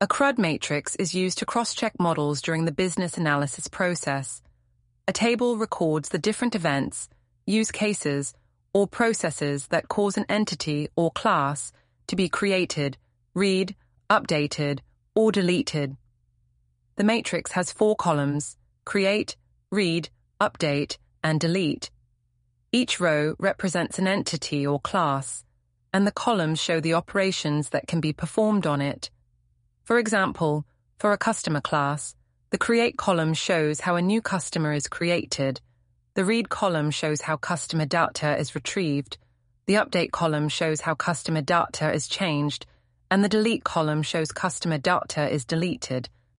A CRUD matrix is used to cross-check models during the business analysis process. A table records the different events, use cases, or processes that cause an entity or class to be created, read, updated, or deleted. The matrix has 4 columns: create, read, update, and delete. Each row represents an entity or class, and the columns show the operations that can be performed on it. For example, for a customer class, the create column shows how a new customer is created, the read column shows how customer data is retrieved, the update column shows how customer data is changed, and the delete column shows customer data is deleted.